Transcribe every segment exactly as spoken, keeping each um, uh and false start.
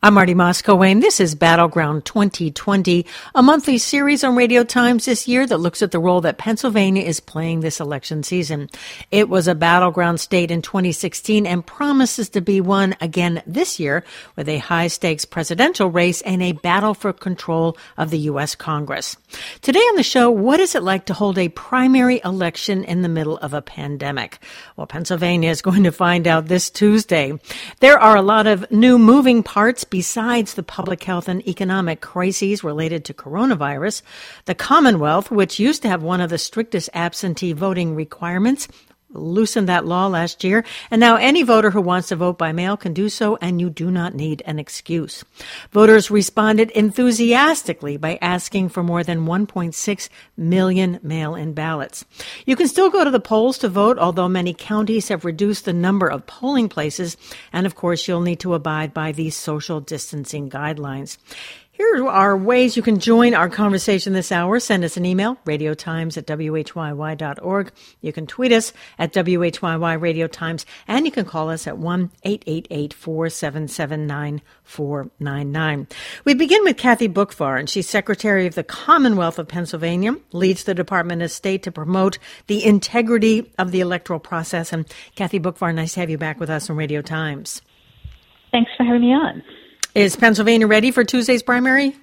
I'm Marty Moscow-Wayne. This is Battleground twenty twenty, a monthly series on Radio Times this year that looks at the role that Pennsylvania is playing this election season. It was a battleground state in twenty sixteen and promises to be one again this year with a high-stakes presidential race and a battle for control of the U S Congress. Today on the show, what is it like to hold a primary election in the middle of a pandemic? Well, Pennsylvania is going to find out this Tuesday. There are a lot of new moving parts besides the public health and economic crises related to coronavirus. The Commonwealth, which used to have one of the strictest absentee voting requirements, loosened that law last year, and now any voter who wants to vote by mail can do so, and you do not need an excuse. Voters responded enthusiastically by asking for more than one point six million mail-in ballots. You can still go to the polls to vote, although many counties have reduced the number of polling places, and of course you'll need to abide by these social distancing guidelines. Here are ways you can join our conversation this hour. Send us an email, radiotimes at w h y y dot org. You can tweet us at W H Y Y Radio Times, and you can call us at one eight eight eight, four seven seven, nine four nine nine. We begin with Kathy Boockvar, and she's Secretary of the Commonwealth of Pennsylvania, leads the Department of State to promote the integrity of the electoral process. And Kathy Boockvar, nice to have you back with us on Radio Times. Thanks for having me on. Is Pennsylvania ready for Tuesday's primary?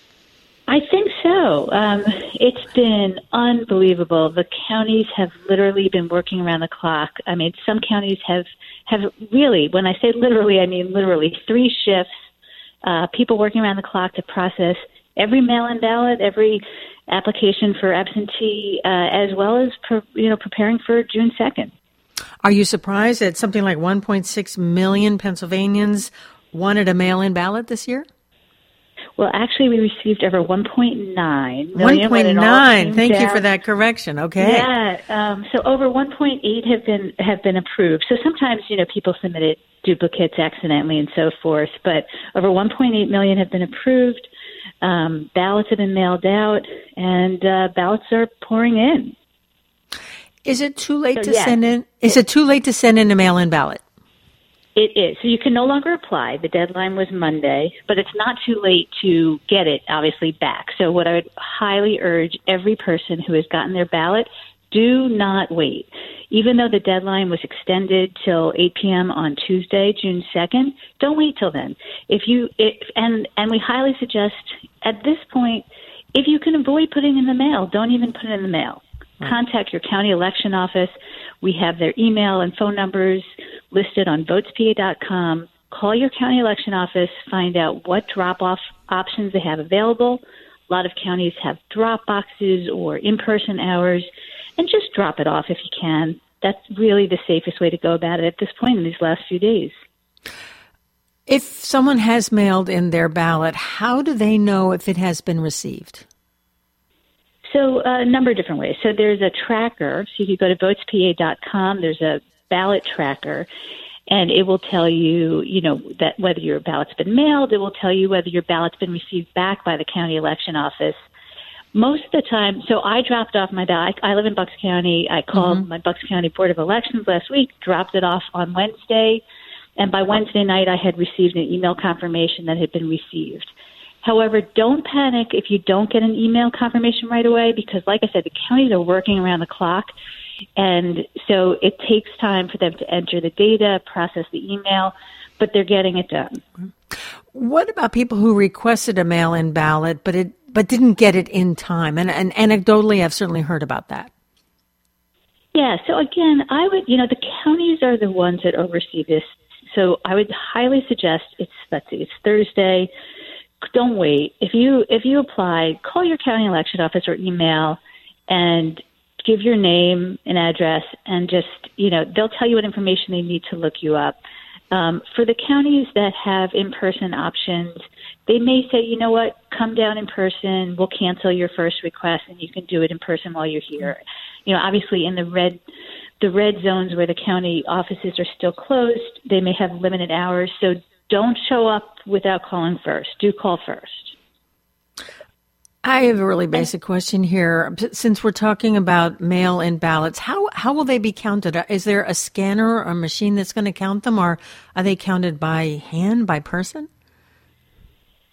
I think so. Um, it's been unbelievable. The counties have literally been working around the clock. I mean, some counties have, have really, when I say literally, I mean literally three shifts, uh, people working around the clock to process every mail-in ballot, every application for absentee, uh, as well as, per, you know, preparing for June second. Are you surprised that something like one point six million Pennsylvanians wanted a mail-in ballot this year? Well, actually, we received over one point nine million. one point nine. Thank down. you for that correction. Okay. Yeah. Um, so over one point eight have been have been approved. So sometimes, you know, people submitted duplicates accidentally and so forth. But over one point eight million have been approved. Um, ballots have been mailed out, and uh, ballots are pouring in. Is it too late so, to yeah. send in? Is it too late to send in a mail-in ballot? It is. So you can no longer apply. The deadline was Monday, but it's not too late to get it, obviously, back. So what I would highly urge every person who has gotten their ballot, do not wait. Even though the deadline was extended till eight p.m. on Tuesday, June second, don't wait till then. If you if, and and we highly suggest at this point, if you can avoid putting it in the mail, don't even put it in the mail. Contact your county election office. We have their email and phone numbers listed on votes p a dot com. Call your county election office, find out what drop-off options they have available. A lot of counties have drop boxes or in-person hours, and just drop it off if you can. That's really the safest way to go about it at this point in these last few days. If someone has mailed in their ballot, how do they know if it has been received? So uh, a number of different ways. So there's a tracker. So you can go to votes p a dot com. There's a ballot tracker, and it will tell you, you know, that whether your ballot's been mailed. It will tell you whether your ballot's been received back by the county election office. Most of the time, so I dropped off my ballot. I, I live in Bucks County. I called mm-hmm. my Bucks County Board of Elections last week, dropped it off on Wednesday, and by Wednesday night I had received an email confirmation that had been received. However, don't panic if you don't get an email confirmation right away because, like I said, the counties are working around the clock, and so it takes time for them to enter the data, process the email, but they're getting it done. What about people who requested a mail-in ballot but it but didn't get it in time? And, and anecdotally, I've certainly heard about that. Yeah, so again, I would, you know, the counties are the ones that oversee this, so I would highly suggest it's, let's see, it's Thursday. Don't wait. If you if you apply, call your county election office or email and give your name and address and just, you know, they'll tell you what information they need to look you up. Um, for the counties that have in-person options, they may say, you know what, come down in person, we'll cancel your first request and you can do it in person while you're here. You know, obviously in the red the red zones where the county offices are still closed, they may have limited hours, so don't show up without calling first. Do call first. I have a really basic question here. Since we're talking about mail-in ballots, how how will they be counted? Is there a scanner or a machine that's going to count them, or are they counted by hand, by person?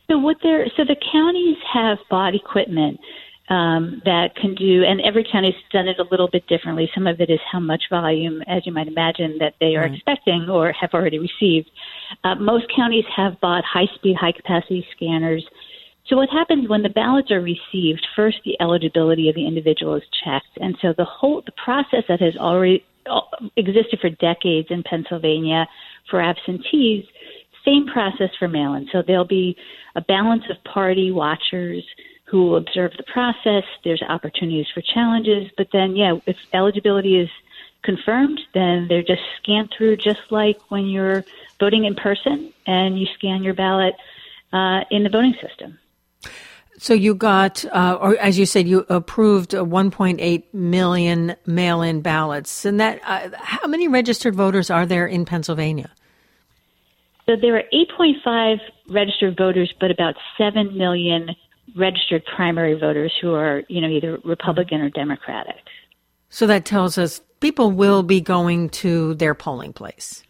So what they're so the counties have bought equipment um, that can do, and every county's done it a little bit differently. Some of it is how much volume, as you might imagine, that they are right. expecting or have already received. Uh, most counties have bought high-speed, high-capacity scanners. So what happens when the ballots are received? First, the eligibility of the individual is checked, and so the whole the process that has already existed for decades in Pennsylvania for absentees. Same process for mail-in. So there'll be a balance of party watchers who will observe the process. There's opportunities for challenges. But then, yeah, if eligibility is confirmed, then they're just scanned through just like when you're voting in person and you scan your ballot uh, in the voting system. So you got, uh, or as you said, you approved one point eight million mail-in ballots. And that, uh, how many registered voters are there in Pennsylvania? So there are eight point five registered voters, but about seven million registered primary voters who are, you know, either Republican or Democratic. So that tells us people will be going to their polling place.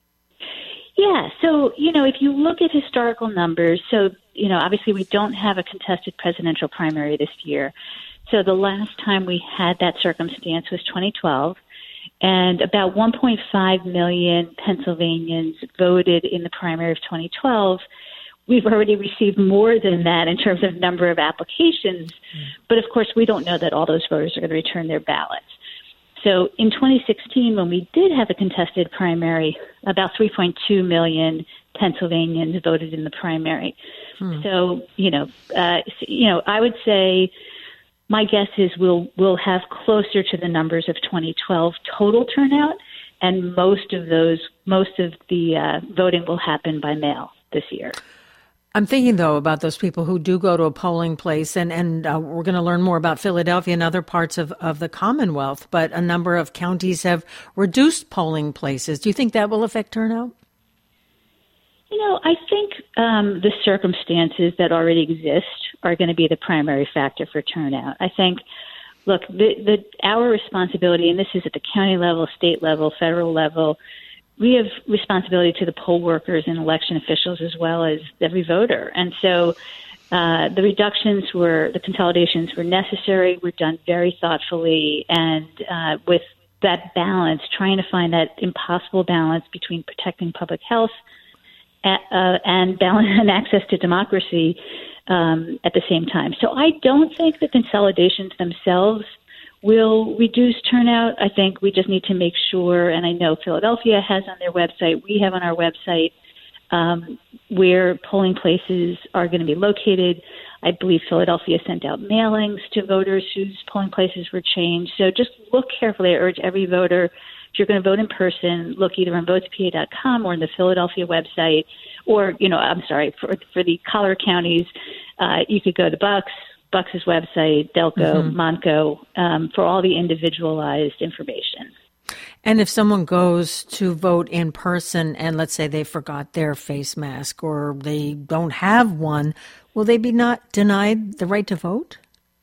Yeah. So, you know, if you look at historical numbers, so, you know, obviously we don't have a contested presidential primary this year. So the last time we had that circumstance was twenty twelve. And about one point five million Pennsylvanians voted in the primary of twenty twelve. We've already received more than that in terms of number of applications. Mm. But, of course, we don't know that all those voters are going to return their ballots. So in twenty sixteen, when we did have a contested primary, about three point two million Pennsylvanians voted in the primary. Mm. So, you know, uh, you know, I would say my guess is we'll we'll have closer to the numbers of twenty twelve total turnout, and most of those most of the uh, voting will happen by mail this year. I'm thinking, though, about those people who do go to a polling place, and, and uh, we're going to learn more about Philadelphia and other parts of, of the Commonwealth, but a number of counties have reduced polling places. Do you think that will affect turnout? You know, I think um, the circumstances that already exist are going to be the primary factor for turnout. I think, look, the, the our responsibility, and this is at the county level, state level, federal level, we have responsibility to the poll workers and election officials as well as every voter. And so uh, the reductions were, the consolidations were necessary, were done very thoughtfully, and uh, with that balance, trying to find that impossible balance between protecting public health Uh, and balance and access to democracy um, at the same time. So I don't think the consolidations themselves will reduce turnout. I think we just need to make sure, and I know Philadelphia has on their website, we have on our website, um, where polling places are going to be located. I believe Philadelphia sent out mailings to voters whose polling places were changed. So just look carefully. I urge every voter, if you're going to vote in person, look either on votes p a dot com or on the Philadelphia website, or, you know, I'm sorry, for for the collar counties, uh, you could go to Bucks, Bucks's website, Delco, mm-hmm. Montco, um, for all the individualized information. And if someone goes to vote in person and let's say they forgot their face mask or they don't have one, will they be not denied the right to vote?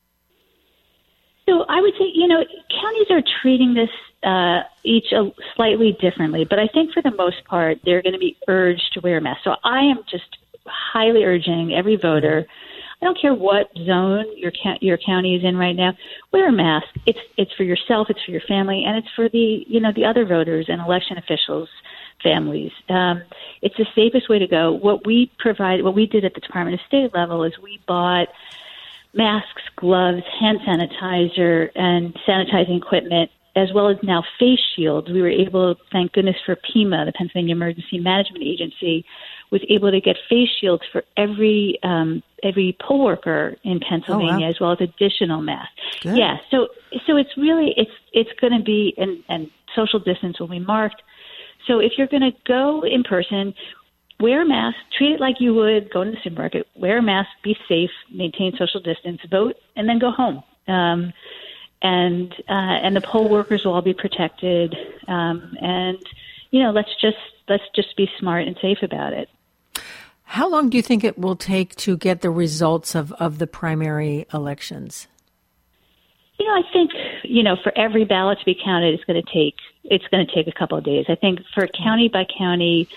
So I would say, you know, counties are treating this uh, each a slightly differently, but I think for the most part, they're going to be urged to wear a mask. So I am just highly urging every voter, I don't care what zone your your county is in right now, wear a mask. It's it's for yourself, it's for your family, and it's for the, you know, the other voters and election officials' families. Um, it's the safest way to go. What we provide, what we did at the Department of State level is we bought masks, gloves, hand sanitizer, and sanitizing equipment, as well as now face shields. We were able, thank goodness for PEMA, the Pennsylvania Emergency Management Agency, was able to get face shields for every um, every poll worker in Pennsylvania, oh, wow. as well as additional masks. Good. Yeah, so so it's really it's it's going to be, and, and social distance will be marked. So if you're going to go in person, wear a mask, treat it like you would go to the supermarket, wear a mask, be safe, maintain social distance, vote, and then go home. Um, and uh, and the poll workers will all be protected. Um, and, you know, let's just let's just be smart and safe about it. How long do you think it will take to get the results of, of the primary elections? You know, I think, you know, for every ballot to be counted, it's going to take it's going to take a couple of days. I think for county by county,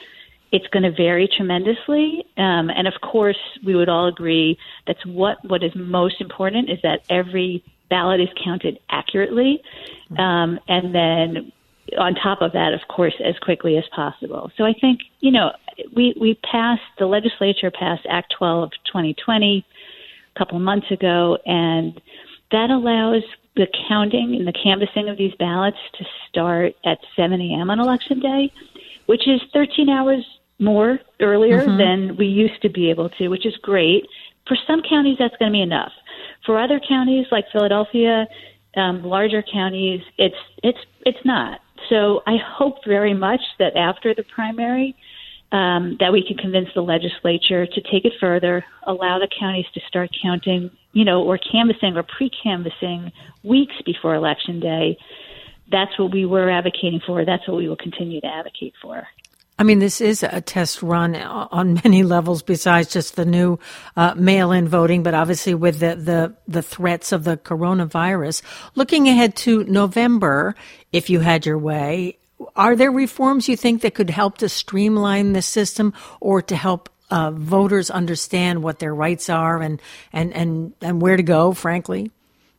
it's going to vary tremendously. Um, and of course, we would all agree that's what, what is most important is that every ballot is counted accurately. Um, and then on top of that, of course, as quickly as possible. So I think, you know, we, we passed, the legislature passed Act twelve of twenty twenty a couple of months ago, and that allows the counting and the canvassing of these ballots to start at seven a.m. on Election Day, which is thirteen hours more earlier mm-hmm. than we used to be able to, which is great. For some counties, that's going to be enough. For other counties like Philadelphia, um, larger counties, it's it's it's not. So I hope very much that after the primary, um, that we can convince the legislature to take it further, allow the counties to start counting, you know, or canvassing or pre-canvassing weeks before Election Day. That's what we were advocating for. That's what we will continue to advocate for. I mean, this is a test run on many levels besides just the new uh, mail-in voting, but obviously with the, the, the threats of the coronavirus. Looking ahead to November, if you had your way, are there reforms you think that could help to streamline the system or to help uh, voters understand what their rights are and, and, and, and where to go, frankly?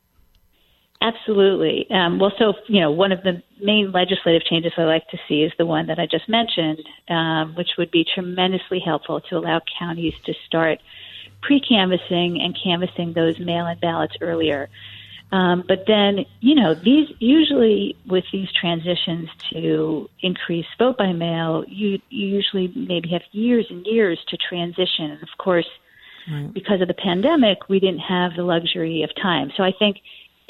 Absolutely. Um, well, so, you know, one of the main legislative changes I like to see is the one that I just mentioned, um, which would be tremendously helpful to allow counties to start pre-canvassing and canvassing those mail-in ballots earlier. Um, but then, you know, these usually with these transitions to increase vote by mail, you, you usually maybe have years and years to transition. And of course, right. because of the pandemic, we didn't have the luxury of time. So I think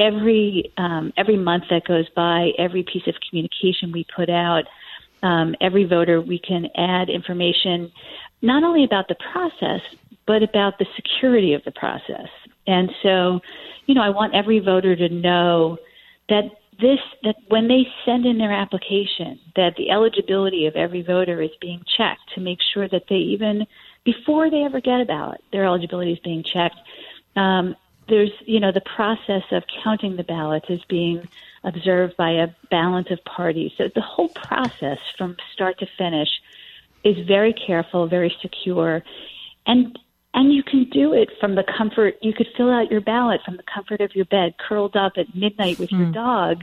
Every um, every month that goes by, every piece of communication we put out, um, every voter, we can add information not only about the process, but about the security of the process. And so, you know, I want every voter to know that this, that when they send in their application, that the eligibility of every voter is being checked to make sure that they even, before they ever get a ballot, their eligibility is being checked. Um, There's, you know, the process of counting the ballots is being observed by a balance of parties. So the whole process from start to finish is very careful, very secure. And and you can do it from the comfort. You could fill out your ballot from the comfort of your bed, curled up at midnight with mm. your dog.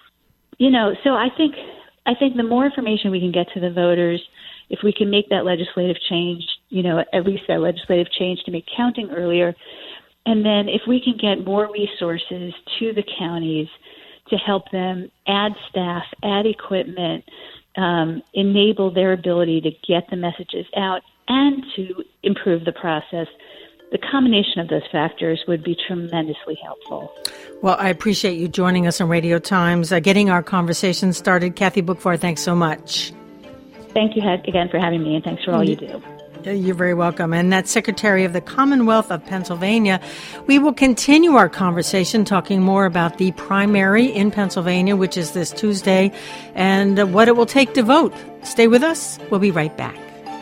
You know, so I think I think the more information we can get to the voters, if we can make that legislative change, you know, at least that legislative change to make counting earlier, and then if we can get more resources to the counties to help them add staff, add equipment, um, enable their ability to get the messages out and to improve the process, the combination of those factors would be tremendously helpful. Well, I appreciate you joining us on Radio Times, uh, getting our conversation started. Kathy Boockvar, thanks so much. Thank you again for having me, and thanks for all you do. You're very welcome. And that's Secretary of the Commonwealth of Pennsylvania. We will continue our conversation talking more about the primary in Pennsylvania, which is this Tuesday, and what it will take to vote. Stay with us. We'll be right back.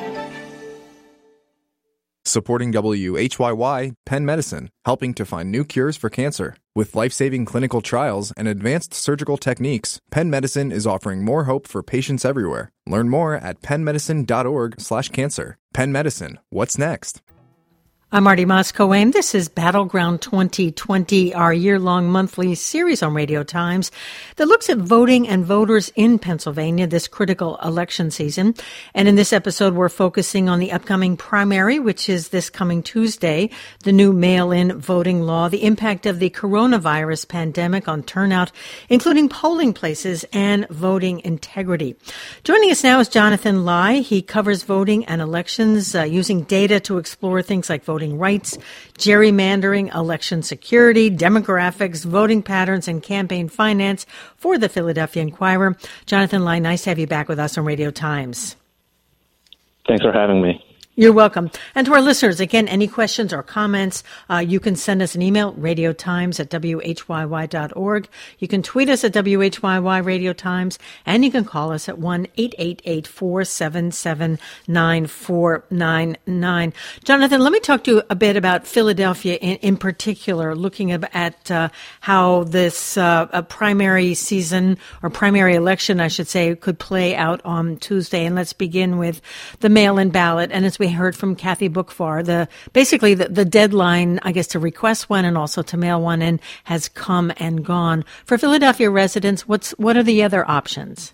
Supporting W H Y Y, Penn Medicine, helping to find new cures for cancer. With life-saving clinical trials and advanced surgical techniques, Penn Medicine is offering more hope for patients everywhere. Learn more at pennmedicine.org slash cancer. Penn Medicine, what's next? I'm Marty Moscoe. This is Battleground twenty twenty, our year-long monthly series on Radio Times that looks at voting and voters in Pennsylvania this critical election season. And in this episode, we're focusing on the upcoming primary, which is this coming Tuesday, the new mail-in voting law, the impact of the coronavirus pandemic on turnout, including polling places and voting integrity. Joining us now is Jonathan Lai. He covers voting and elections uh, using data to explore things like voting rights, gerrymandering, election security, demographics, voting patterns, and campaign finance for the Philadelphia Inquirer. Jonathan Lai, nice to have you back with us on Radio Times. Thanks for having me. You're welcome. And to our listeners, again, any questions or comments, uh, you can send us an email, radiotimes at w h y y dot org. You can tweet us at W H Y Y Radio Times, and you can call us at one eight eight eight, four seven seven, nine four nine nine. Jonathan, let me talk to you a bit about Philadelphia in, in particular, looking at uh, how this uh, a primary season or primary election, I should say, could play out on Tuesday. And let's begin with the mail-in ballot. And as we heard from Kathy Bookvar, the basically the, the deadline, I guess, to request one and also to mail one in has come and gone. For Philadelphia residents, what's what are the other options?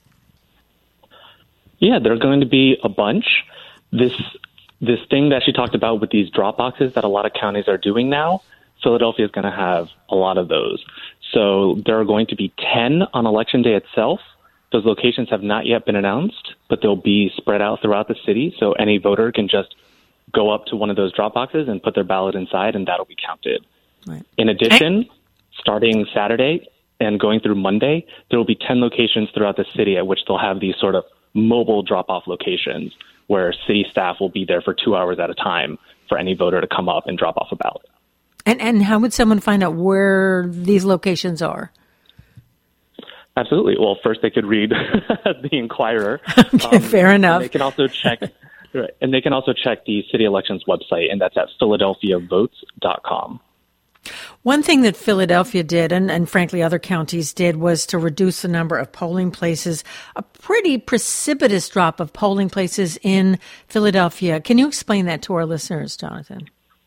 Yeah, there are going to be a bunch. This this thing that she talked about with these drop boxes that a lot of counties are doing now, Philadelphia is going to have a lot of those. So there are going to be ten on Election Day itself. Those locations have not yet been announced, but they'll be spread out throughout the city, so any voter can just go up to one of those drop boxes and put their ballot inside, and that'll be counted. Right. In addition, starting Saturday and going through Monday, there will be ten locations throughout the city at which they'll have these sort of mobile drop-off locations where city staff will be there for two hours at a time for any voter to come up and drop off a ballot. And, and how would someone find out where these locations are? Absolutely. Well, first they could read the Inquirer. Okay, um, fair enough. And they can also check, and they can also check the city elections website, and that's at philadelphia votes dot com. One thing that Philadelphia did, and, and frankly other counties did, was to reduce the number of polling places. A pretty precipitous drop of polling places in Philadelphia. Can you explain that to our listeners, Jonathan?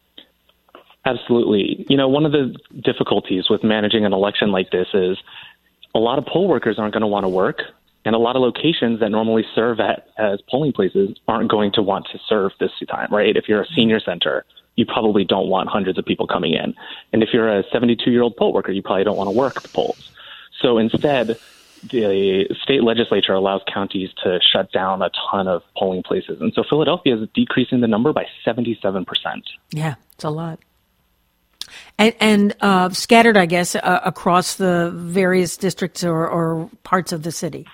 Absolutely. You know, one of the difficulties with managing an election like this is a lot of poll workers aren't going to want to work, and a lot of locations that normally serve at, as polling places aren't going to want to serve this time, right? If you're a senior center, you probably don't want hundreds of people coming in. And if you're a seventy-two-year-old poll worker, you probably don't want to work the polls. So instead, the state legislature allows counties to shut down a ton of polling places. And so Philadelphia is decreasing the number by seventy-seven percent. Yeah, it's a lot. And, and uh, scattered, I guess, uh, across the various districts or, or parts of the city.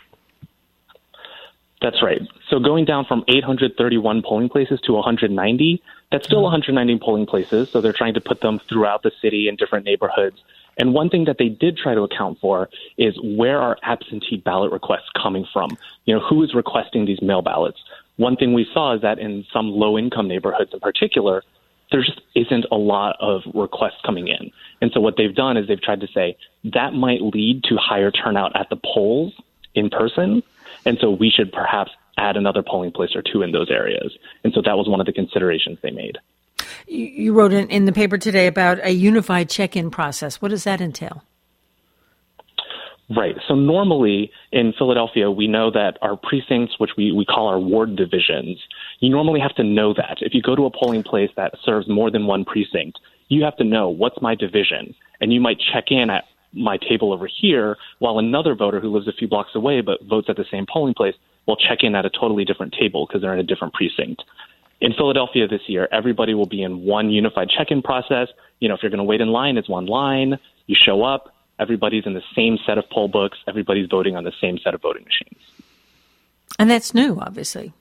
That's right. So going down from eight hundred thirty-one polling places to one hundred ninety, that's still one hundred ninety polling places. So they're trying to put them throughout the city in different neighborhoods. And one thing that they did try to account for is where are absentee ballot requests coming from? You know, who is requesting these mail ballots? One thing we saw is that in some low-income neighborhoods in particular, there just isn't a lot of requests coming in. And so what they've done is they've tried to say that might lead to higher turnout at the polls in person. And so we should perhaps add another polling place or two in those areas. And so that was one of the considerations they made. You wrote in, in the paper today about a unified check-in process. What does that entail? Right. So normally in Philadelphia, we know that our precincts, which we, we call our ward divisions, you normally have to know that. If you go to a polling place that serves more than one precinct, you have to know what's my division. And you might check in at my table over here while another voter who lives a few blocks away but votes at the same polling place will check in at a totally different table because they're in a different precinct. In Philadelphia this year, everybody will be in one unified check-in process. You know, if you're going to wait in line, it's one line. You show up. Everybody's in the same set of poll books. Everybody's voting on the same set of voting machines. And that's new, obviously.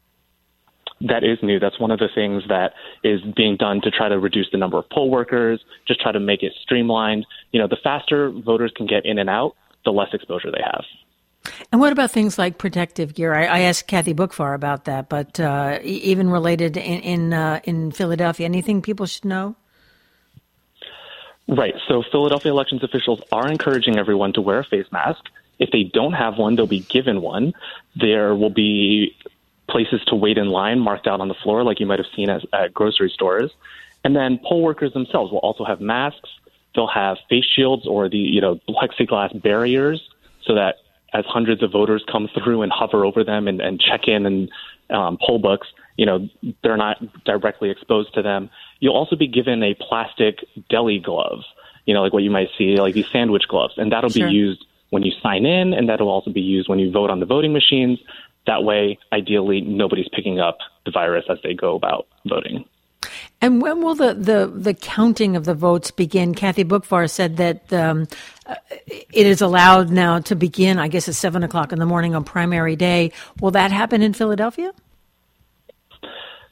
That is new. That's one of the things that is being done to try to reduce the number of poll workers, just try to make it streamlined. You know, the faster voters can get in and out, the less exposure they have. And what about things like protective gear? I, I asked Kathy Bookvar about that, but uh, even related in in, uh, in Philadelphia, anything people should know? Right. So Philadelphia elections officials are encouraging everyone to wear a face mask. If they don't have one, they'll be given one. There will be places to wait in line marked out on the floor like you might have seen at, at grocery stores. And then poll workers themselves will also have masks. They'll have face shields or the, you know, plexiglass barriers so that as hundreds of voters come through and hover over them and, and check in and um, poll books, you know, they're not directly exposed to them. You'll also be given a plastic deli glove, you know, like what you might see, like these sandwich gloves. And that'll sure. be used when you sign in, and that'll also be used when you vote on the voting machines. That way, ideally, nobody's picking up the virus as they go about voting. And when will the, the, the counting of the votes begin? Kathy Bookvar said that um, it is allowed now to begin, I guess, at seven o'clock in the morning on primary day. Will that happen in Philadelphia?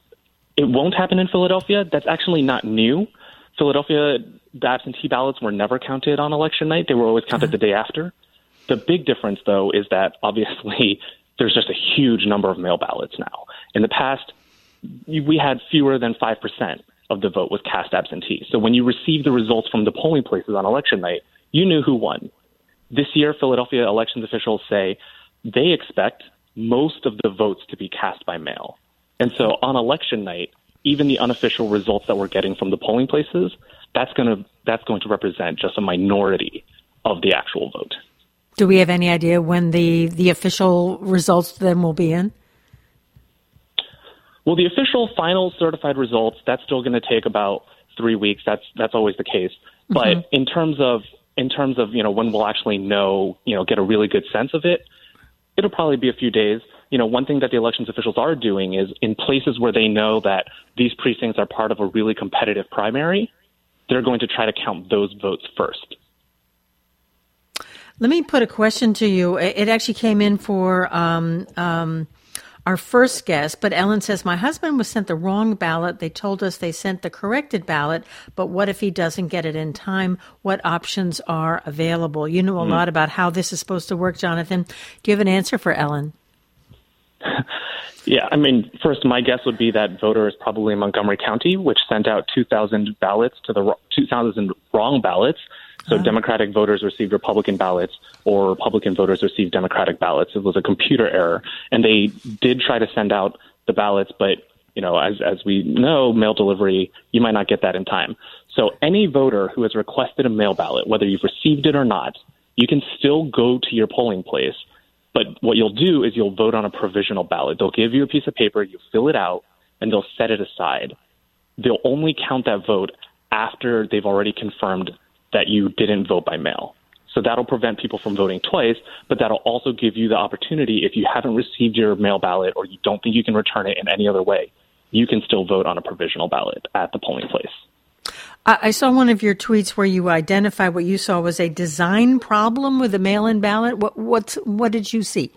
It won't happen in Philadelphia. That's actually not new. Philadelphia, the absentee ballots were never counted on election night. They were always counted uh-huh. the day after. The big difference, though, is that obviously there's just a huge number of mail ballots now. In the past, we had fewer than five percent of the vote was cast absentee. So when you received the results from the polling places on election night, you knew who won. This year, Philadelphia elections officials say they expect most of the votes to be cast by mail. And so on election night, even the unofficial results that we're getting from the polling places, that's going to that's going to represent just a minority of the actual vote. Do we have any idea when the, the official results then will be in? Well, the official final certified results, that's still going to take about three weeks. That's that's always the case. Mm-hmm. But in terms of in terms of, you know, when we'll actually know, you know, get a really good sense of it, it'll probably be a few days. You know, one thing that the elections officials are doing is in places where they know that these precincts are part of a really competitive primary, they're going to try to count those votes first. Let me put a question to you. It actually came in for um, um, our first guest, but Ellen says, my husband was sent the wrong ballot. They told us they sent the corrected ballot, but what if he doesn't get it in time? What options are available? You know a mm-hmm. lot about how this is supposed to work, Jonathan. Do you have an answer for Ellen? Yeah, I mean, first, my guess would be that voters probably in Montgomery County, which sent out two thousand ballots to the two thousand wrong ballots. So uh-huh. Democratic voters received Republican ballots or Republican voters received Democratic ballots. It was a computer error. And they did try to send out the ballots, but, you know, as as we know, mail delivery, you might not get that in time. So any voter who has requested a mail ballot, whether you've received it or not, you can still go to your polling place. But what you'll do is you'll vote on a provisional ballot. They'll give you a piece of paper, you fill it out, and they'll set it aside. They'll only count that vote after they've already confirmed that you didn't vote by mail. So that'll prevent people from voting twice, but that'll also give you the opportunity, if you haven't received your mail ballot or you don't think you can return it in any other way, you can still vote on a provisional ballot at the polling place. I saw one of your tweets where you identified what you saw was a design problem with the mail-in ballot. What what's, what did you see?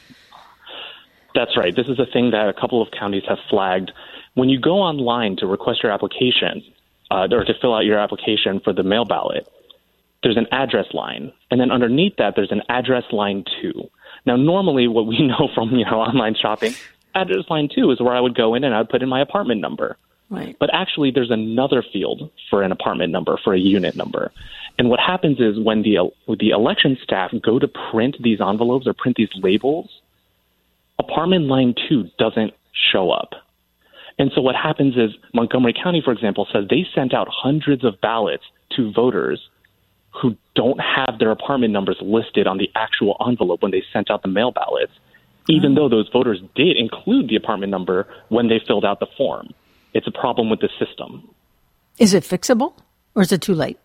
That's right. This is a thing that a couple of counties have flagged. When you go online to request your application uh, or to fill out your application for the mail ballot, there's an address line. And then underneath that, there's an address line two. Now, normally what we know from, you know, online shopping, address line two is where I would go in and I would put in my apartment number. Right. But actually, there's another field for an apartment number, for a unit number. And what happens is when the the election staff go to print these envelopes or print these labels, apartment line two doesn't show up. And so what happens is Montgomery County, for example, says they sent out hundreds of ballots to voters who don't have their apartment numbers listed on the actual envelope when they sent out the mail ballots, even oh. though those voters did include the apartment number when they filled out the form. It's a problem with the system. Is it fixable, or is it too late?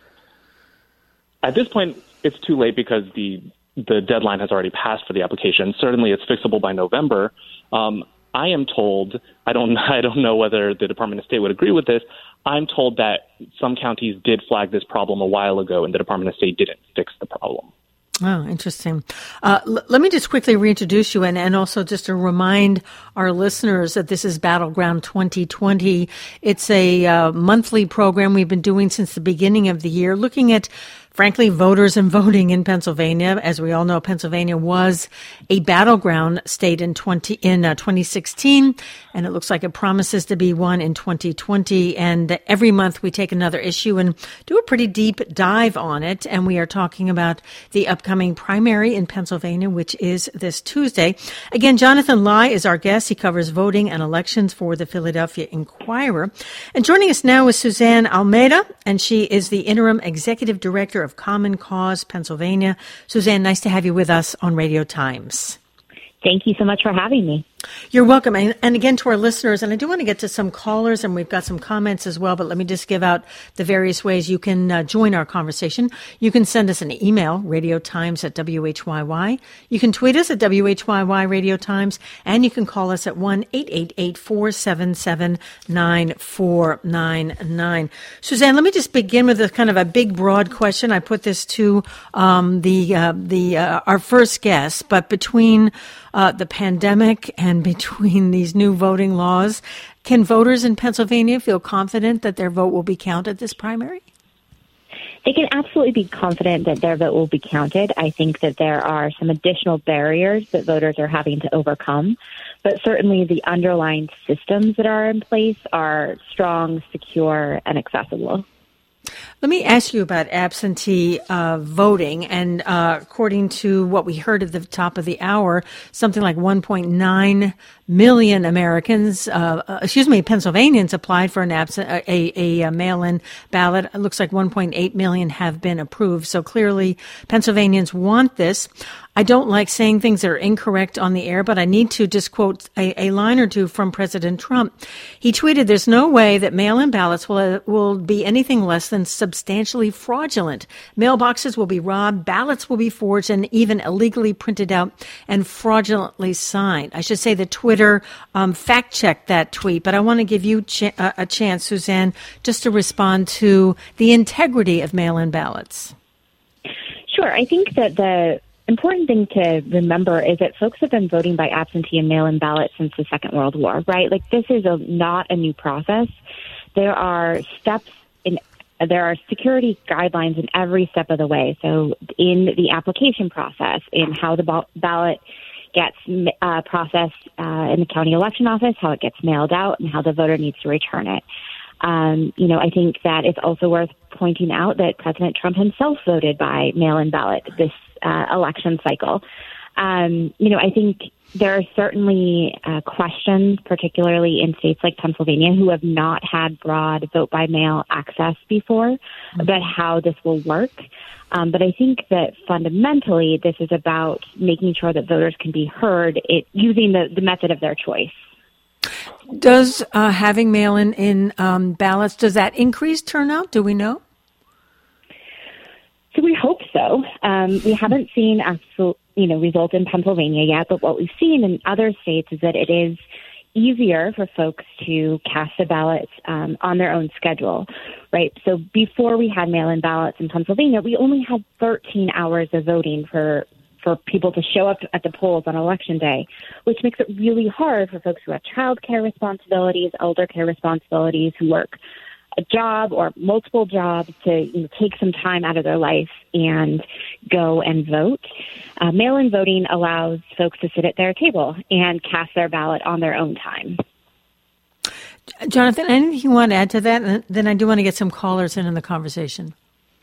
At this point, it's too late because the the deadline has already passed for the application. Certainly, it's fixable by November. Um, I am told, I don't, I don't know whether the Department of State would agree with this. I'm told that some counties did flag this problem a while ago, and the Department of State didn't fix the problem. Oh, interesting. Uh, l- let me just quickly reintroduce you and, and also just to remind our listeners that this is Battleground twenty twenty. It's a uh, monthly program we've been doing since the beginning of the year, looking at, frankly, voters and voting in Pennsylvania. As we all know, Pennsylvania was a battleground state in twenty in uh, twenty sixteen, and it looks like it promises to be one in twenty twenty. And every month we take another issue and do a pretty deep dive on it. And we are talking about the upcoming primary in Pennsylvania, which is this Tuesday. Again, Jonathan Lai is our guest. He covers voting and elections for the Philadelphia Inquirer. And joining us now is Suzanne Almeida, and she is the interim executive director of Common Cause Pennsylvania. Suzanne, nice to have you with us on Radio Times. Thank you so much for having me. You're welcome. And, and again, to our listeners, and I do want to get to some callers, and we've got some comments as well, but let me just give out the various ways you can uh, join our conversation. You can send us an email, radiotimes at W H Y Y. You can tweet us at W H Y Y Radio Times, and you can call us at one eight eight eight, four seven seven, nine four nine nine. Suzanne, let me just begin with a kind of a big, broad question. I put this to um, the uh, the uh, our first guest, but between uh, the pandemic and And between these new voting laws, Can voters in Pennsylvania feel confident that their vote will be counted this primary? They can absolutely be confident that their vote will be counted. I think that there are some additional barriers that voters are having to overcome, but certainly the underlying systems that are in place are strong, secure, and accessible. Let me ask you about absentee uh, voting. And uh, according to what we heard at the top of the hour, something like one point nine million Americans, uh, uh, excuse me, Pennsylvanians applied for an absent, a, a, a mail-in ballot. It looks like one point eight million have been approved. So clearly Pennsylvanians want this. I don't like saying things that are incorrect on the air, but I need to just quote a, a line or two from President Trump. He tweeted, "There's no way that mail-in ballots will uh, will be anything less than substantially fraudulent. Mailboxes will be robbed, ballots will be forged, and even illegally printed out and fraudulently signed." I should say that Twitter um, fact-checked that tweet, but I want to give you ch- a chance, Suzanne, just to respond to the integrity of mail-in ballots. Sure. I think that the important thing to remember is that folks have been voting by absentee and mail-in ballot since the Second World War, right? Like, this is a, not a new process. There are steps in, there are security guidelines in every step of the way. So in the application process, in how the ballot gets uh, processed uh, in the county election office, how it gets mailed out, and how the voter needs to return it. Um, you know, I think that it's also worth pointing out that President Trump himself voted by mail-in ballot this uh, election cycle. Um, you know, I think there are certainly uh, questions, particularly in states like Pennsylvania, who have not had broad vote-by-mail access before, mm-hmm. about how this will work. Um, but I think that fundamentally this is about making sure that voters can be heard it, using the, the method of their choice. Does uh, having mail-in in um, ballots, does that increase turnout? Do we know? So we hope so. Um, we haven't seen actual, you know, result in Pennsylvania yet, but what we've seen in other states is that it is easier for folks to cast a ballot um, on their own schedule, right? So before we had mail-in ballots in Pennsylvania, we only had thirteen hours of voting for for people to show up at the polls on Election Day, which makes it really hard for folks who have child care responsibilities, elder care responsibilities, who work a job or multiple jobs to, you know, take some time out of their life and go and vote. Uh, mail-in voting allows folks to sit at their table and cast their ballot on their own time. Jonathan, anything you want to add to that? And then I do want to get some callers in in the conversation.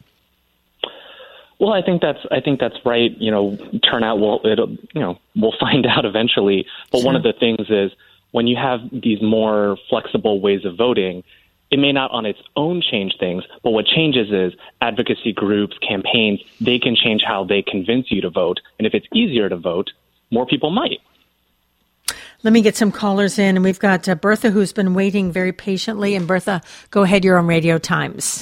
Well, I think that's I think that's right. You know, turnout will it'll you know we'll find out eventually. But sure. One of the things is when you have these more flexible ways of voting, it may not on its own change things, but what changes is advocacy groups, campaigns, they can change how they convince you to vote. And if it's easier to vote, more people might. Let me get some callers in. And we've got uh, Bertha, who's been waiting very patiently. And Bertha, go ahead. You're on Radio Times.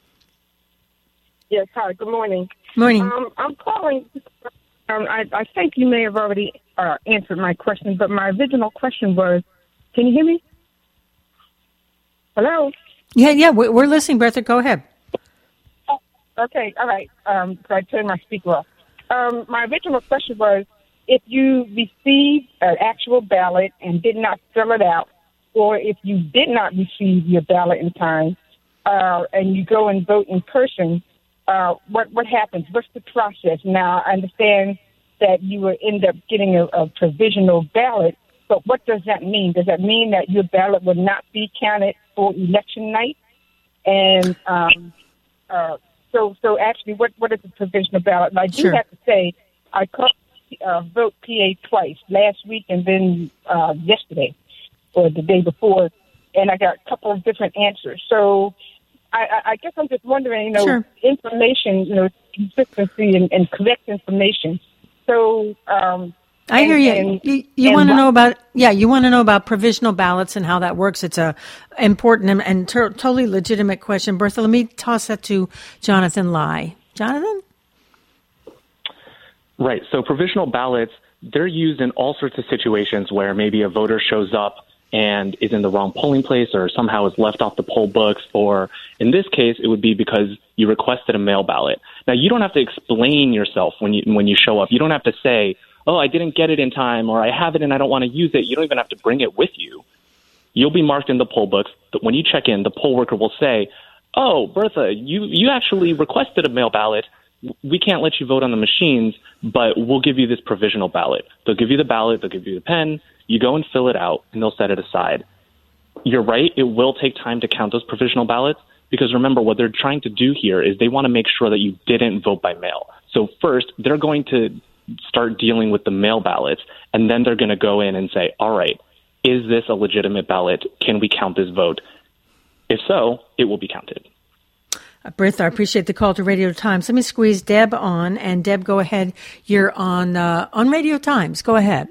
Yes, hi. Good morning. Morning. Um, I'm calling. Um, I, I think you may have already uh, answered my question, but my original question was, can you hear me? Hello? Yeah, yeah, we're listening, Bertha. Go ahead. Oh, okay, all right. Um, so I turned my speaker off. Um, my original question was, if you received an actual ballot and did not fill it out, or if you did not receive your ballot in time, uh, and you go and vote in person, uh, what what happens? What's the process? Now, I understand that you will end up getting a, a provisional ballot, but what does that mean? Does that mean that your ballot will not be counted for election night? And um, uh, so, so actually, what, what is a provisional ballot? And I do sure. have to say, I called uh, Vote P A twice, last week and then uh, yesterday or the day before, and I got a couple of different answers. So I, I guess I'm just wondering, you know, sure. information, you know, consistency and, and correct information. So um, I and, hear you. And, you you want to know about yeah, you want to know about provisional ballots and how that works. It's a important and, and ter- totally legitimate question, Bertha. Let me toss that to Jonathan Lai. Jonathan? Right. So provisional ballots, they're used in all sorts of situations where maybe a voter shows up and is in the wrong polling place or somehow is left off the poll books, or in this case, it would be because you requested a mail ballot. Now, you don't have to explain yourself when you when you show up. You don't have to say, oh, I didn't get it in time, or I have it and I don't want to use it. You don't even have to bring it with you. You'll be marked in the poll books. But when you check in, the poll worker will say, oh, Bertha, you, you actually requested a mail ballot. We can't let you vote on the machines, but we'll give you this provisional ballot. They'll give you the ballot. They'll give you the pen. You go and fill it out, and they'll set it aside. You're right. It will take time to count those provisional ballots because, remember, what they're trying to do here is they want to make sure that you didn't vote by mail. So first, they're going to start dealing with the mail ballots, and then they're going to go in and say, all right, is this a legitimate ballot? Can we count this vote? If so, it will be counted. Uh, Bertha, I appreciate the call to Radio Times. Let me squeeze Deb on, and Deb, go ahead. You're on uh, on Radio Times. Go ahead.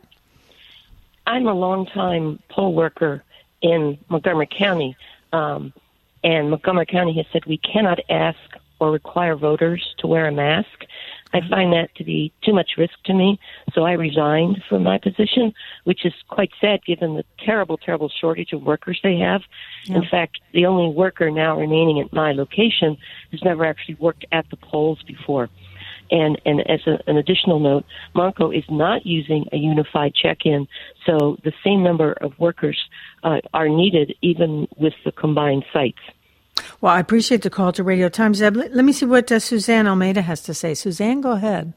I'm a longtime poll worker in Montgomery County, um, and Montgomery County has said we cannot ask or require voters to wear a mask. I find that to be too much risk to me, so I resigned from my position, which is quite sad given the terrible, terrible shortage of workers they have. Yeah. In fact, the only worker now remaining at my location has never actually worked at the polls before. And, and as a, an additional note, Monco is not using a unified check-in, so the same number of workers uh, are needed even with the combined sites. Well, I appreciate the call to Radio Times. Zeb, let, let me see what uh, Suzanne Almeida has to say. Suzanne, go ahead.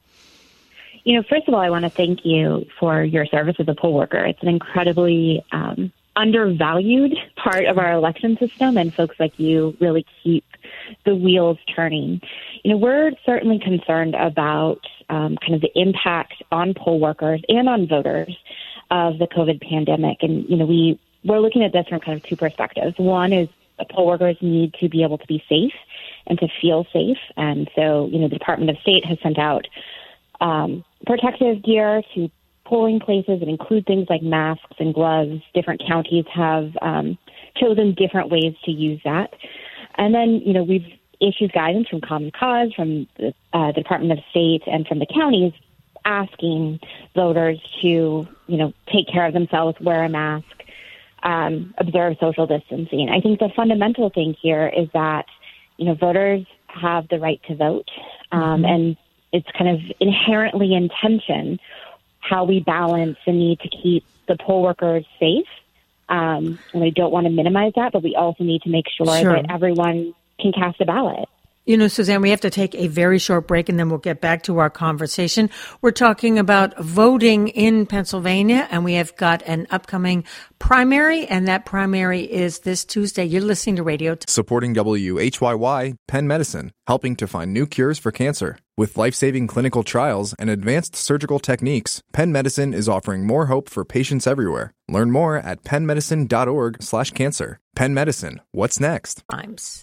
You know, first of all, I want to thank you for your service as a poll worker. It's an incredibly um, undervalued part of our election system, and folks like you really keep the wheels turning. You know, we're certainly concerned about um, kind of the impact on poll workers and on voters of the COVID pandemic. And, you know, we, we're looking at this from kind of two perspectives. One is poll workers need to be able to be safe and to feel safe. And so, you know, the Department of State has sent out um, protective gear to polling places that include things like masks and gloves. Different counties have um, chosen different ways to use that. And then, you know, we've issued guidance from Common Cause, from the, uh, the Department of State, and from the counties asking voters to, you know, take care of themselves, wear a mask, Um, observe social distancing. I think the fundamental thing here is that, you know, voters have the right to vote, um, mm-hmm. and it's kind of inherently in tension how we balance the need to keep the poll workers safe. Um, and we don't want to minimize that, but we also need to make sure, sure. that everyone can cast a ballot. You know, Suzanne, we have to take a very short break, and then we'll get back to our conversation. We're talking about voting in Pennsylvania, and we have got an upcoming primary, and that primary is this Tuesday. You're listening to Radio Times. Supporting W H Y Y, Penn Medicine, helping to find new cures for cancer. With life-saving clinical trials and advanced surgical techniques, Penn Medicine is offering more hope for patients everywhere. Learn more at pennmedicine.org slash cancer. Penn Medicine, what's next? Times.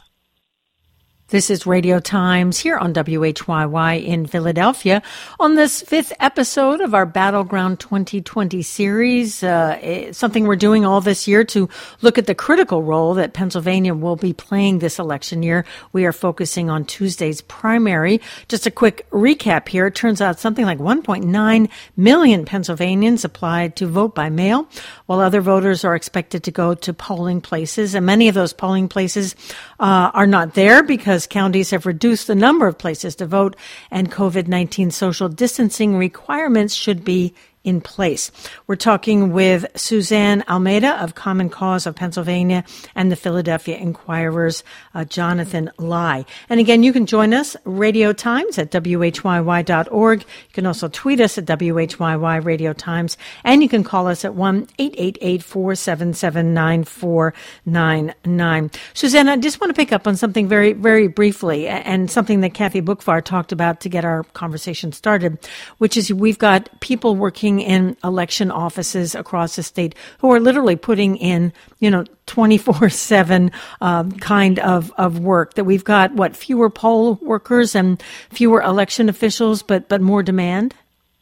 This is Radio Times here on W H Y Y in Philadelphia on this fifth episode of our Battleground twenty twenty series, uh, something we're doing all this year to look at the critical role that Pennsylvania will be playing this election year. We are focusing on Tuesday's primary. Just a quick recap here. It turns out something like one point nine million Pennsylvanians applied to vote by mail, while other voters are expected to go to polling places. And many of those polling places uh, are not there because counties have reduced the number of places to vote, and COVID nineteen social distancing requirements should be in place. We're talking with Suzanne Almeida of Common Cause of Pennsylvania and the Philadelphia Inquirer's uh, Jonathan Lai. And again, you can join us, Radio Times at W H Y Y dot org. You can also tweet us at W H Y Y Radio Times, and you can call us at one eight eight eight, four seven seven, nine four nine nine. Suzanne, I just want to pick up on something very, very briefly, and something that Kathy Bookvar talked about to get our conversation started, which is we've got people working in election offices across the state who are literally putting in, you know, twenty-four seven um, kind of, of work, that we've got, what, fewer poll workers and fewer election officials, but, but more demand?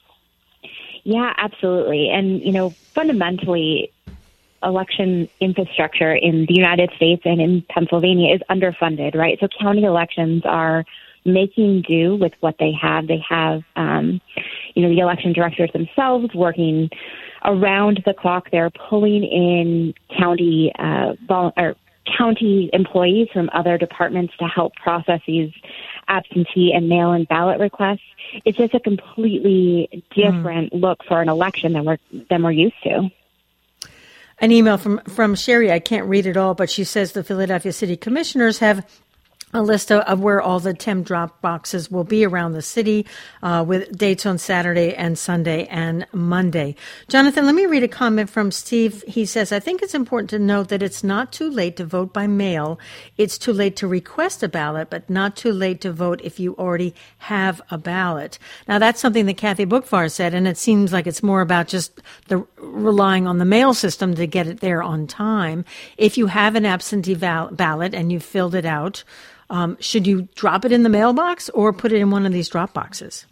Yeah, absolutely. And, you know, fundamentally, election infrastructure in the United States and in Pennsylvania is underfunded, right? So county elections are making do with what they have. They have, um, you know, the election directors themselves working around the clock. They're pulling in county uh, vol- or county employees from other departments to help process these absentee and mail-in ballot requests. It's just a completely different mm. look for an election than we're than we're used to. An email from, from Sherry. I can't read it all, but she says the Philadelphia City Commissioners have a list of, of where all the temp drop boxes will be around the city, uh, with dates on Saturday and Sunday and Monday. Jonathan, let me read a comment from Steve. He says, I think it's important to note that it's not too late to vote by mail. It's too late to request a ballot, but not too late to vote if you already have a ballot. Now, that's something that Kathy Bookvar said, and it seems like it's more about just the relying on the mail system to get it there on time. If you have an absentee val- ballot and you've filled it out, Um, should you drop it in the mailbox or put it in one of these drop boxes?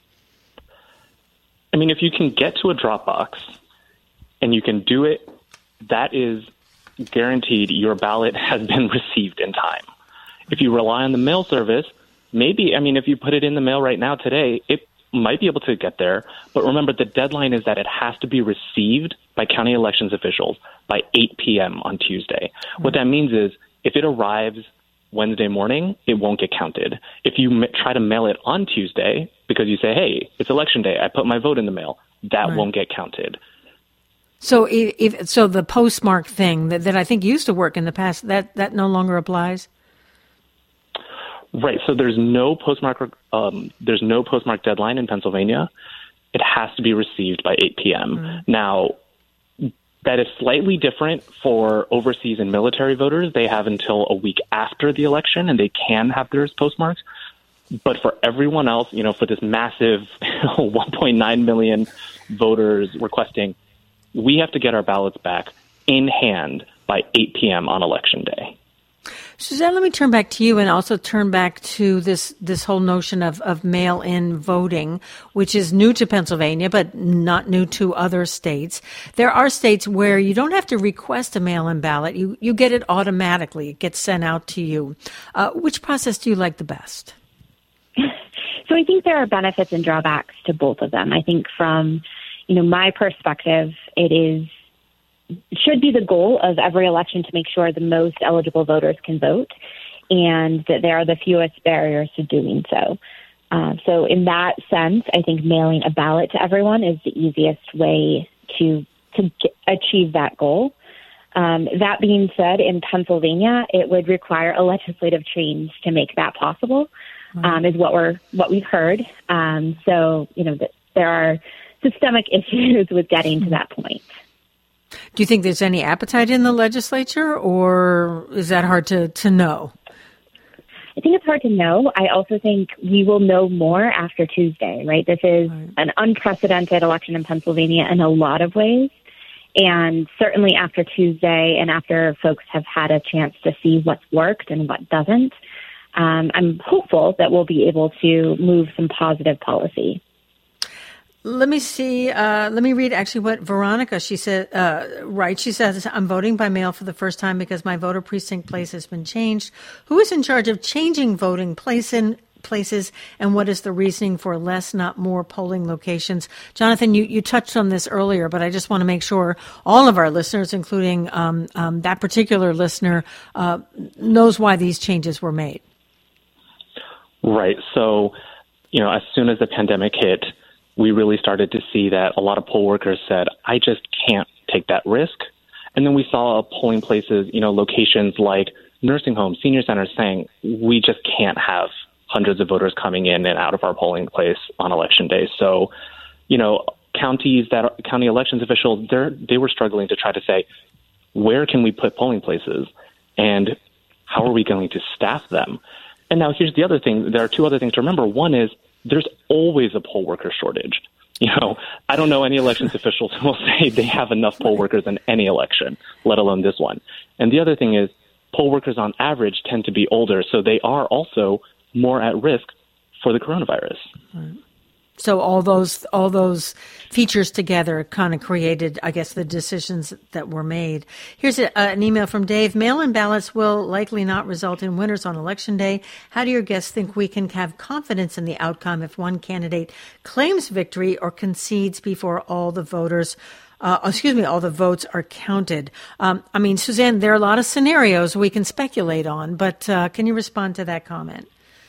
I mean, if you can get to a drop box and you can do it, that is guaranteed your ballot has been received in time. If you rely on the mail service, maybe, I mean, if you put it in the mail right now today, it might be able to get there. But remember, the deadline is that it has to be received by county elections officials by eight p.m. on Tuesday. Mm-hmm. What that means is if it arrives Wednesday morning, it won't get counted. If you m- try to mail it on Tuesday because you say, hey, it's election day, I put my vote in the mail, that right. won't get counted. So if, if so the postmark thing that, that I think used to work in the past, that, that no longer applies? Right. So there's no postmark um, there's no postmark deadline in Pennsylvania. It has to be received by eight p.m. Mm-hmm. Now, that is slightly different for overseas and military voters. They have until a week after the election, and they can have theirs postmarked. But for everyone else, you know, for this massive one point nine million voters requesting, we have to get our ballots back in hand by eight p.m. on Election Day. Suzanne, let me turn back to you and also turn back to this, this whole notion of, of mail-in voting, which is new to Pennsylvania, but not new to other states. There are states where you don't have to request a mail-in ballot. You, you get it automatically. It gets sent out to you. Uh, which process do you like the best? So I think there are benefits and drawbacks to both of them. I think from, you know, my perspective, it is should be the goal of every election to make sure the most eligible voters can vote and that there are the fewest barriers to doing so. Uh, so in that sense, I think mailing a ballot to everyone is the easiest way to to get, achieve that goal. Um, that being said, in Pennsylvania, it would require a legislative change to make that possible, um, is what we're what we've heard. Um, so, you know, th- there are systemic issues with getting to that point. Do you think there's any appetite in the legislature, or is that hard to, to know? I think it's hard to know. I also think we will know more after Tuesday, right? This is right. an unprecedented election in Pennsylvania in a lot of ways. And certainly after Tuesday and after folks have had a chance to see what's worked and what doesn't, um, I'm hopeful that we'll be able to move some positive policy. Let me see. Uh, let me read actually what Veronica, she said, uh, writes. She says, I'm voting by mail for the first time because my voter precinct place has been changed. Who is in charge of changing voting place in places, and what is the reasoning for less, not more polling locations? Jonathan, you, you touched on this earlier, but I just want to make sure all of our listeners, including um, um, that particular listener, uh, knows why these changes were made. Right. So, you know, as soon as the pandemic hit, we really started to see that a lot of poll workers said, I just can't take that risk. And then we saw polling places, you know, locations like nursing homes, senior centers saying, we just can't have hundreds of voters coming in and out of our polling place on election day. So, you know, counties that are, county elections officials, they're, they were struggling to try to say, where can we put polling places and how are we going to staff them? And now here's the other thing. There are two other things to remember. One is, there's always a poll worker shortage. You know, I don't know any elections officials who will say they have enough poll workers in any election, let alone this one. And the other thing is poll workers on average tend to be older, so they are also more at risk for the coronavirus. Right. So all those all those features together kind of created, I guess, the decisions that were made. Here's a, uh, an email from Dave. Mail-in ballots will likely not result in winners on Election Day. How do your guests think we can have confidence in the outcome if one candidate claims victory or concedes before all the voters, uh, excuse me, all the votes are counted? Um, I mean, Suzanne, there are a lot of scenarios we can speculate on, but uh, can you respond to that comment?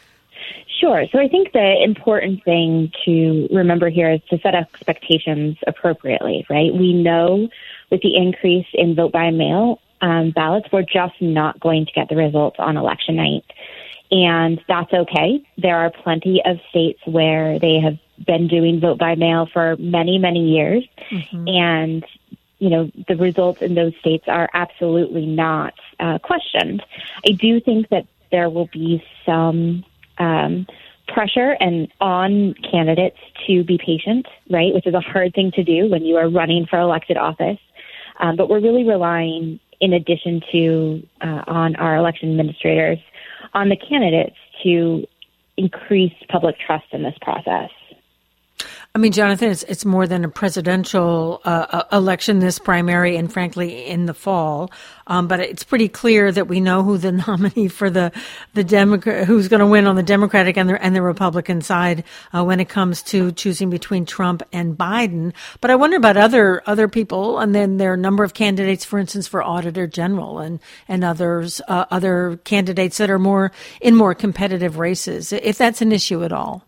Sure. So I think the important thing to remember here is to set expectations appropriately, right? We know with the increase in vote by mail um, ballots, we're just not going to get the results on election night. And that's okay. There are plenty of states where they have been doing vote by mail for many, many years. Mm-hmm. And, you know, the results in those states are absolutely not uh, questioned. I do think that there will be some um, pressure and on candidates to be patient, right, which is a hard thing to do when you are running for elected office. Um, but we're really relying, in addition to uh, on our election administrators, on the candidates to increase public trust in this process. I mean, Jonathan, it's, it's more than a presidential uh, election, this primary, and frankly, in the fall. Um, but it's pretty clear that we know who the nominee for the the Democrat, who's going to win on the Democratic and the, and the Republican side uh, when it comes to choosing between Trump and Biden. But I wonder about other other people, and then there are a number of candidates, for instance, for Auditor General and and others, uh, other candidates that are more in more competitive races. If that's an issue at all.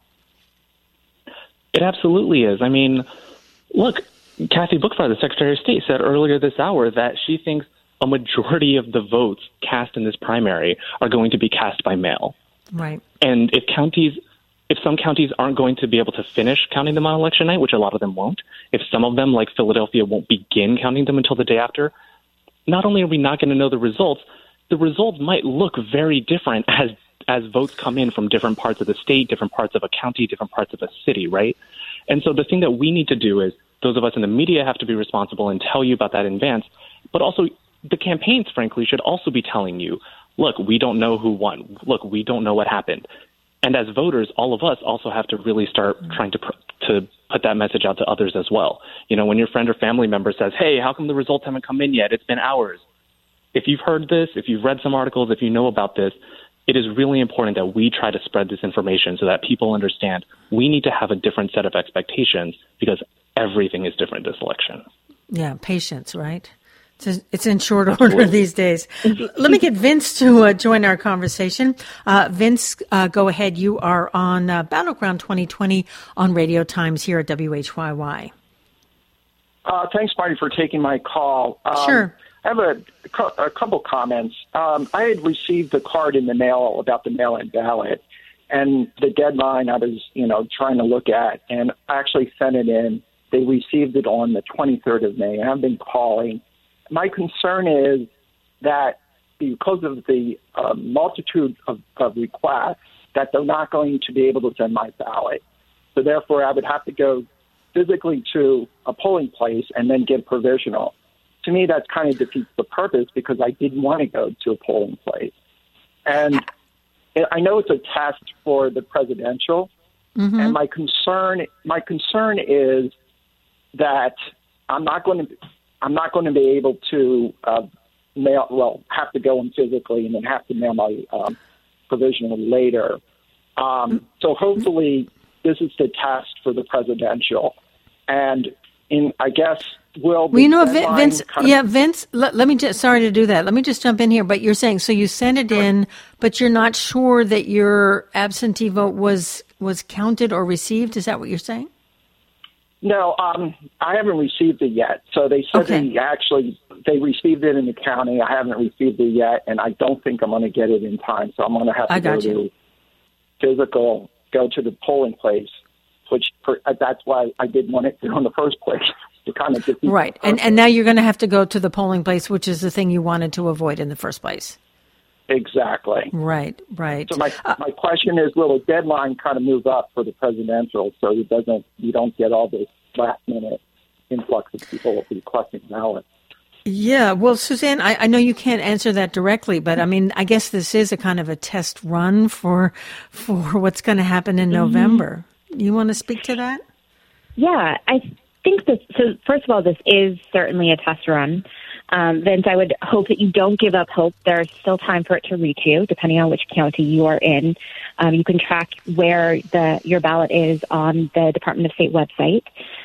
It absolutely is. I mean, look, Kathy Bookfire, the Secretary of State, said earlier this hour that she thinks a majority of the votes cast in this primary are going to be cast by mail. Right. And if counties, if some counties aren't going to be able to finish counting them on election night, which a lot of them won't, if some of them, like Philadelphia, won't begin counting them until the day after, not only are we not going to know the results, the results might look very different as as votes come in from different parts of the state, different parts of a county, different parts of a city, right? And so the thing that we need to do is those of us in the media have to be responsible and tell you about that in advance. But also the campaigns, frankly, should also be telling you, look, we don't know who won. Look, we don't know what happened. And as voters, all of us also have to really start trying to to put that message out to others as well. You know, when your friend or family member says, hey, how come the results haven't come in yet? It's been hours. If you've heard this, if you've read some articles, if you know about this, it is really important that we try to spread this information so that people understand we need to have a different set of expectations because everything is different this election. Yeah, patience, right? It's, it's in short order Absolutely. These days. Let me get Vince to uh, join our conversation. Uh, Vince, uh, go ahead. You are on uh, Battleground twenty twenty on Radio Times here at W H Y Y. Uh, thanks, Marty, for taking my call. Um, sure. I have a, a couple comments. Um, I had received the card in the mail about the mail-in ballot, and the deadline I was, you know, trying to look at, and I actually sent it in. They received it on the twenty-third of May, and I've been calling. My concern is that because of the uh, multitude of, of requests, that they're not going to be able to send my ballot. So therefore, I would have to go physically to a polling place and then get provisional. To me, that kind of defeats the purpose because I didn't want to go to a polling place. And I know it's a test for the presidential, mm-hmm. and my concern, my concern is that I'm not going to, I'm not going to be able to uh, mail. Well, have to go in physically and then have to mail my um, provisional later. Um, so hopefully, this is the test for the presidential, and in I guess. Will well, you know, Vince, kind of, yeah, Vince, let, let me just, sorry to do that. Let me just jump in here. But you're saying, so you sent it in, but you're not sure that your absentee vote was, was counted or received. Is that what you're saying? No, um, I haven't received it yet. So they said okay. they actually, they received it in the county. I haven't received it yet, and I don't think I'm going to get it in time. So I'm going to have to go you. to physical, go to the polling place, which for, that's why I didn't want it there in the first place. Kind of right. And and now you're going to have to go to the polling place, which is the thing you wanted to avoid in the first place. Exactly. Right, right. So my uh, my question is, will the deadline kind of move up for the presidential so it doesn't you don't get all this last minute influx of people requesting ballots? Yeah, well, Suzanne, I, I know you can't answer that directly, but I mean, I guess this is a kind of a test run for for what's going to happen in mm-hmm. November. You want to speak to that? Yeah, I think this, so first of all, this is certainly a test run. Um, Vince, I would hope that you don't give up hope. There's still time for it to reach you, depending on which county you are in. Um, you can track where the your ballot is on the Department of State website.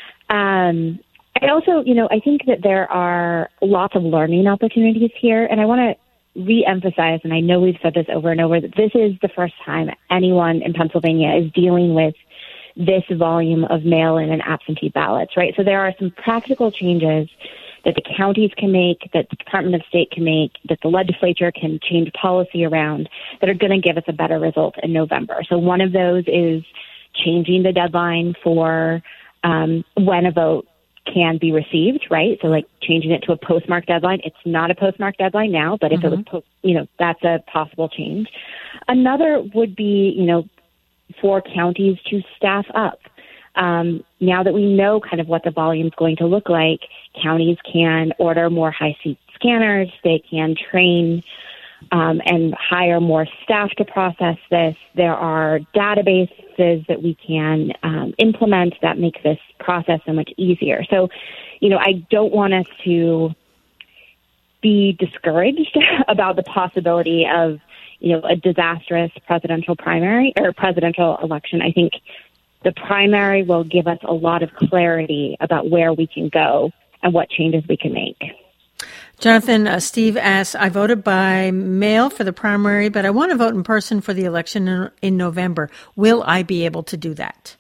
Um, I also, you know, I think that there are lots of learning opportunities here, and I want to re-emphasize, and I know we've said this over and over, that this is the first time anyone in Pennsylvania is dealing with this volume of mail-in and absentee ballots, right? So there are some practical changes that the counties can make, that the Department of State can make, that the legislature can change policy around, that are going to give us a better result in November. So one of those is changing the deadline for um, when a vote can be received, right? So like changing it to a postmark deadline. It's not a postmark deadline now, but if mm-hmm. it was, post, you know, that's a possible change. Another would be, you know, for counties to staff up. Um, now that we know kind of what the volume is going to look like, counties can order more high-speed scanners. They can train um, and hire more staff to process this. There are databases that we can um, implement that make this process so much easier. So, you know, I don't want us to be discouraged about the possibility of, you know, a disastrous presidential primary or presidential election. I think the primary will give us a lot of clarity about where we can go and what changes we can make. Jonathan, uh, Steve asks, I voted by mail for the primary, but I want to vote in person for the election in, in November. Will I be able to do that?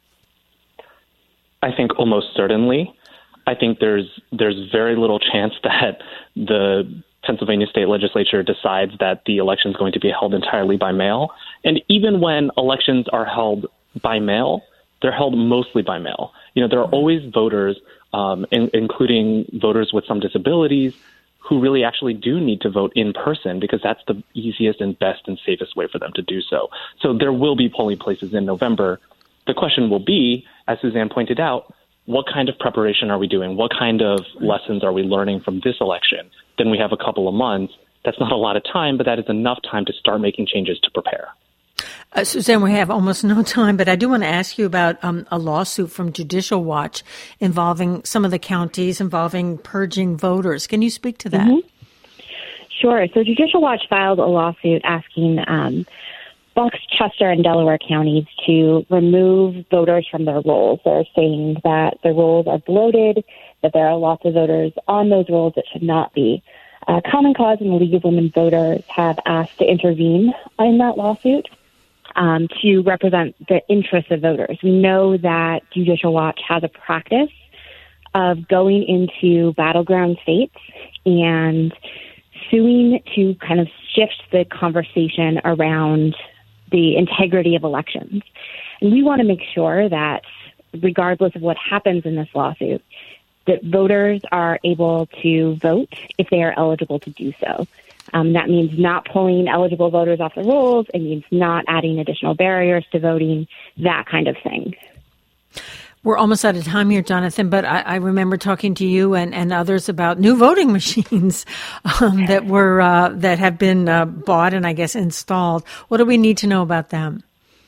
I think almost certainly. I think there's there's very little chance that the Pennsylvania state legislature decides that the election is going to be held entirely by mail. And even when elections are held by mail, they're held mostly by mail. You know, there are always voters, um, in, including voters with some disabilities, who really actually do need to vote in person because that's the easiest and best and safest way for them to do so. So there will be polling places in November. The question will be, as Suzanne pointed out, what kind of preparation are we doing? What kind of lessons are we learning from this election? Then we have a couple of months. That's not a lot of time, but that is enough time to start making changes to prepare. Uh, Suzanne, we have almost no time, but I do want to ask you about um, a lawsuit from Judicial Watch involving some of the counties involving purging voters. Can you speak to that? Mm-hmm. Sure. So Judicial Watch filed a lawsuit asking um, Bucks, Chester, and Delaware counties to remove voters from their rolls. They're saying that the rolls are bloated, that there are lots of voters on those rolls that should not be. Uh, Common Cause and the League of Women Voters have asked to intervene in that lawsuit um, to represent the interests of voters. We know that Judicial Watch has a practice of going into battleground states and suing to kind of shift the conversation around the integrity of elections. And we want to make sure that regardless of what happens in this lawsuit, that voters are able to vote if they are eligible to do so. Um, that means not pulling eligible voters off the rolls. It means not adding additional barriers to voting, that kind of thing. We're almost out of time here, Jonathan, but I, I remember talking to you and, and others about new voting machines um, that were uh, that have been uh, bought and I guess installed. What do we need to know about them?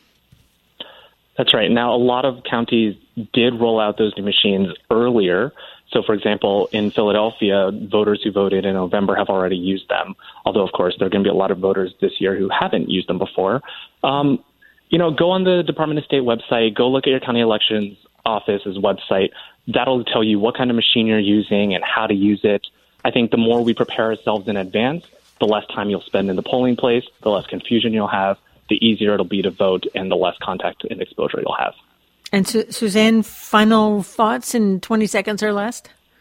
That's right. Now, a lot of counties did roll out those new machines earlier. So, for example, in Philadelphia, voters who voted in November have already used them, although, of course, there are going to be a lot of voters this year who haven't used them before. Um, you know, go on the Department of State website, go look at your county elections office's website. That'll tell you what kind of machine you're using and how to use it. I think the more we prepare ourselves in advance, the less time you'll spend in the polling place, the less confusion you'll have, the easier it'll be to vote, and the less contact and exposure you'll have. And Su- Suzanne, final thoughts in twenty seconds or less?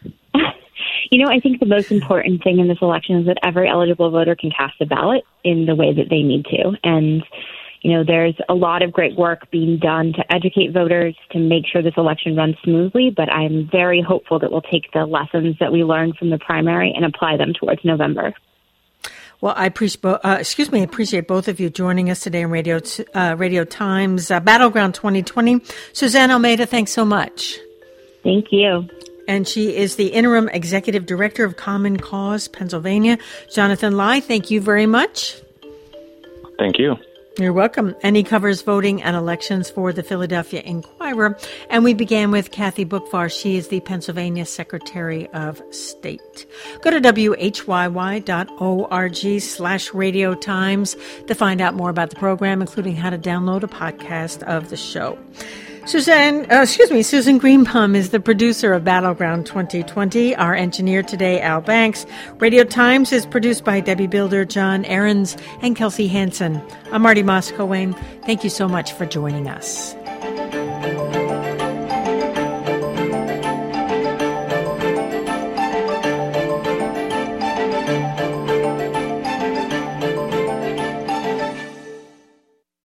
You know, I think the most important thing in this election is that every eligible voter can cast a ballot in the way that they need to. And, you know, there's a lot of great work being done to educate voters to make sure this election runs smoothly. But I'm very hopeful that we'll take the lessons that we learned from the primary and apply them towards November. Well, I appreciate, uh, excuse me, I appreciate both of you joining us today on Radio uh, Radio Times uh, Battleground twenty twenty. Suzanne Almeida, thanks so much. Thank you. And she is the interim executive director of Common Cause Pennsylvania. Jonathan Lai, thank you very much. Thank you. You're welcome. And he covers voting and elections for the Philadelphia Inquirer. And we began with Kathy Boockvar. She is the Pennsylvania Secretary of State. Go to W H Y Y dot org slash Radio Times to find out more about the program, including how to download a podcast of the show. Suzanne, uh, excuse me, Susan Greenbaum is the producer of Battleground twenty twenty. Our engineer today, Al Banks. Radio Times is produced by Debbie Builder, John Ahrens, and Kelsey Hansen. I'm Marty Moscowane. Thank you so much for joining us.